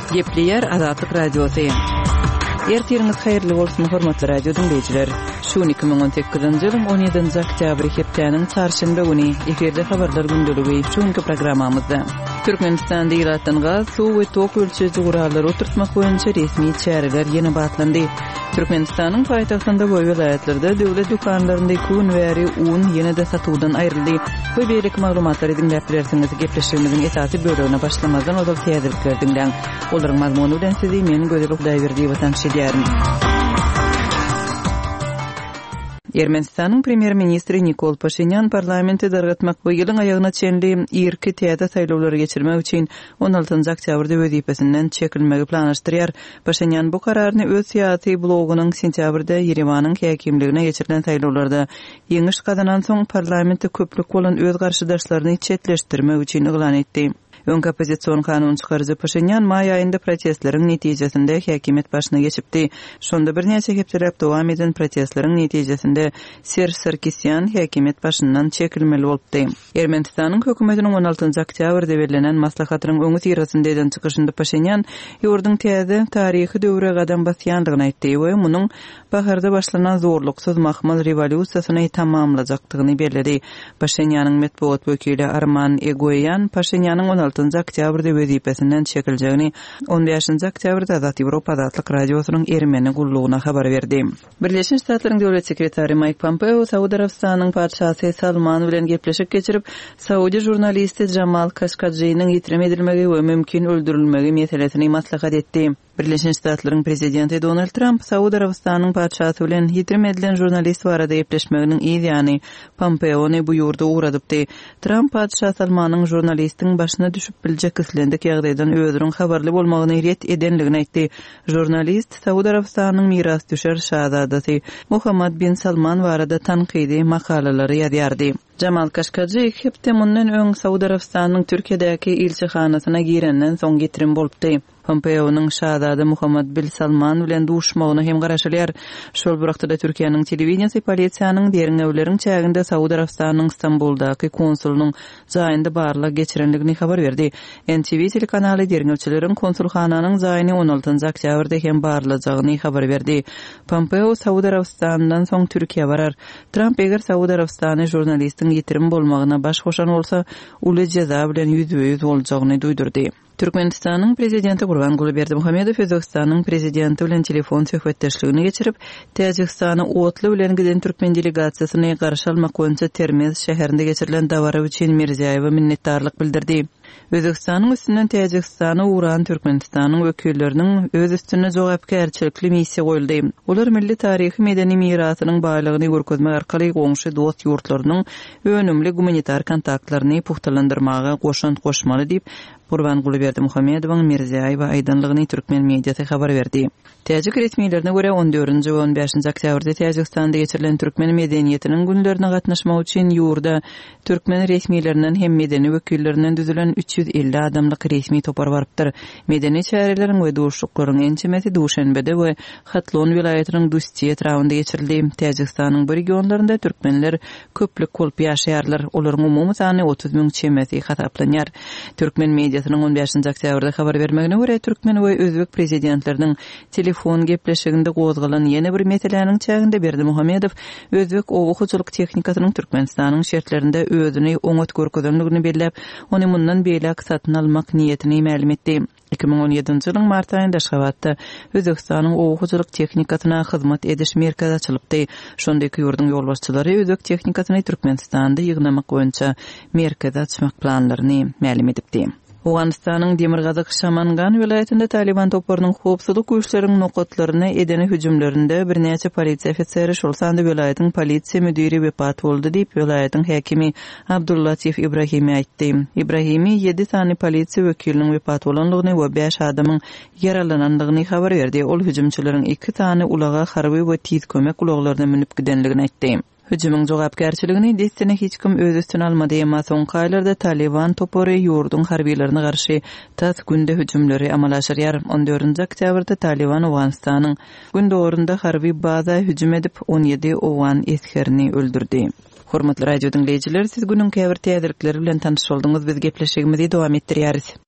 Gepleyer Azatlyk Radiosu. Ertiriniz hayırlı bolsun hormatly radio dinleyijiler. Şu 2018-nji ýylyň 17-nji oktýabr hepdeniň çarşamba güni eferde habarlar gündəligi üçinki programmamyzda Türkmenistanda ýaratdan gaz, suw we tok ölçüji gurallary oturtmak boýunça resmi çäreler ýene batlandy. Türkmenistanyň paýtagtynda we welaýatlarda döwlet dukanlarynda kun wäri un ýene-de satywdan aýryldy. Bu beýlik maglumatlary dinläp bilersiňiz. Gepleşigimiziň esasy bölümine başlamazdan ozal täzelikler dinläň. Olaryň mazmuny bilen sizi men Gözel Hudaýberdi watanşylýarym. Ermenistanyň premier ministri Nikol Paşinyan parlamenti dargatmak we ýylyň aýagyna çenli irki täze saýlawlary geçirmek üçin 16-njy oktýabrda wezipesinden çekilmegi planlaşdyrýar. Paşinyan bu kararyny öz syýasy blogunyň sentýabrda Ýerewanyň häkimligine geçirilen saýlawlarda ýeňiş kazanan soň parlamenti köplük bolan öz garşydaşlaryny çetleşdirmek üçin eglan etdi. Ön opozisiýon kanun çykarjy Paşinyan may aýynda protestleriň netijesinde häkimet başyna geçipdi. Şonda bir näçe hepdelep dowam eden protestleriň netijesinde Serj Sarkisyan häkimet başyndan çekilmeli bolupdy. Ermenistanyň hökümetiniň 16-njy oktýabrda berilen maslahatynyň öňü tirasynda eden çykyşynda Paşinyan ýurduň täze taryhy döwre gadam basýandygyny aýtdy we munyň baharda başlanan zorluksyz mahmal rewolýusiýasyny tamamlajakdygyny bellädi. Paşinyanyň medeniýet wekili Arman Egoyan Paşinyanyň 16-njy oktýabrda wezipesinden çekiljegini 15-njy oktýabrda Azat Ýewropa Azatlyk Radiosynyň Ermeni gullugyna habar berdi. Birleşmiş Ştatlaryň döwlet sekretary Mike Pompeo Saudy Arabistanynyň padşahsy Salman bilen gepleşik geçirip Saudi jurnalisti Jamal Khashoggi'niň ýitirme edilmegi we mümkin öldürilmegi meselesini maslahat etdi. Birleşmiş Ştatlaryň prezidenti Donald Trump Saudy Arabistanynyň padşahsy bilen ýitirme edilen jurnalist barada gepleşmeginiň ýa-ni Pompeo'ny bu ýurda uğradypdy. Trump padşah Salmanyň jurnalistiň başyna düşüp biljek kislendik ýagdaýdan özüniň habarly bolmagyny ret edenligini aýtdy. Jurnalist Saudy Arabistanynyň miras düşer şahzadasy Muhammad bin Salman barada tanqidi makalalary ýazýardy. Jamal Khashoggi hepde mundan öň Saudy Arabistanynyň Türkiýedäki elçihanasyna girenden soň getirim bolupdy. Pompeo'nyň şahzada Muhammad bin Salman bilen duşmagyny hem garaşylýar. Şol wagtda Türkiýanyň telewiziýasy polisiýanyň deriň ewleriň çäginde Saudy Arabistanynyň Istanbuldaky konsulunyň zaýynda barlyk geçirenligini habar berdi. NTV telekanaly deriň ewçileriň konsulxananyň zaýyny 16-njy oktýabrda hem barlajagyny habar berdi. Pompeo Saudy Arabistanyndan soň Türkiýe barar. Trump eger Saudy Arabistany jurnalistiň ýetirim bolmagyna baş goşan bolsa, uly jeza bilen ýüzbe-ýüz boljagyny duýdurdy. Türkmenistanyň prezidenti Gurbanguly Berdimuhammedow Özbekistanyň prezidenti bilen telefon söhbetdeşligini geçirip, Täjikistana otly bilen giden türkmen delegasiýasyny garşy almak boýunça Termez şäherinde geçirilen dawara üçin Mirziýewe minnetdarlyk bildirdi. Özbekistanyň üstünden Täjikistana uğran Türkmenistanyň wekilleriniň öz üstüne jogapkärçilikli missiýa goýuldy. Olar milli taryhy medeni mirasynyň baýlygyny görkezmek arkaly goňşy dost ýurtlarynyň önümli humanitar kontaktlaryny puhtalandyrmaga goşmaly diýip Gurbanguly Berdimuhammedowyň Mirziýewe aýdynlygyny türkmen mediasy habar berdi. Täjik resmiýetlerine görä 14-nji we 15-nji oktýabrda Täjikistanda geçirilen türkmen medeniýetiniň günlerine gatnaşmak üçin ýurda türkmen resmiýetlerinden hem medeni wekillerinden düzülen 350 adamlyk resmi topar barypdyr. Medeni çäreleriň we duşluklaryň ençemesi Duşanbede we Hatlon vilayatynyň Dustiýe trawynda geçirildi. Täjikistanyň bu regionlarynda türkmenler köplük bolup ýaşaýarlar. Olaryň umumy sany 30 000 çemesi hasaplanýar. Türkmen mediasynyň 15-nji oktýabrda habar bermegine görä türkmen we özbek prezidentleriniň telefon gepleşiginde gozgalan ýene bir meseleniň çäginde Berdimuhammedow özbek owakyjylyk tehnikasynyň Türkmenistanyň şertlerinde özüni oňat görkezenligini belläp, ony mundan beýlek satyn almak niýetini ma'lum etdi. 2017-nji ýylyň mart aýynda Aşgabatda Özbekistanyň owakyjylyk tehnikasyna hyzmat ediş merkezi açylypdy. Şondaky ýurdun ýolbaşçylary özbek tehnikasyny Türkmenistanda ýygnamak boýunça merkez açmak planlaryny ma'lum edipdi. Awganistanyň Demirgazyk Şamangan vilayatynda Taliban toplarynyň howpsuzlyk güýçleriniň nokatlaryna edene hüjümlerinde bir näçe polisiýa ofiseri şol sanda vilayatyň polisiýa müdiri wepat boldy diýip vilayatyň häkimi Abdullatif Ibrahimi aýtdy. Ibrahimi 7 sany polisiýa wekiliniň wepat bolanlygyny we 5 adamyň yaralananlygyny habar berdi. Ol hüjümçileriň 2 sany ulaga harby we tiz kömek ulaglaryna minip gidenligini aýtdy. Hüjümüň jogapkärçiligini destine hiç kim öz üstüne almady, emma soňky aýlarda Taliban topary ýurduň harbiýlerine garşy tas günde hüjümleri amal aşyrýar. 14-nji oktýabrda Taliban Awganistanyň gündogrunda harbiy baza hüjüm edip 17 Awgan eskerini öldürdi. Hormatly radio dinleyijiler, siz günüň käbir täzelikleri bilen tanyş boldyňyz. Biz gepleşigimizi dowam etdirýäris.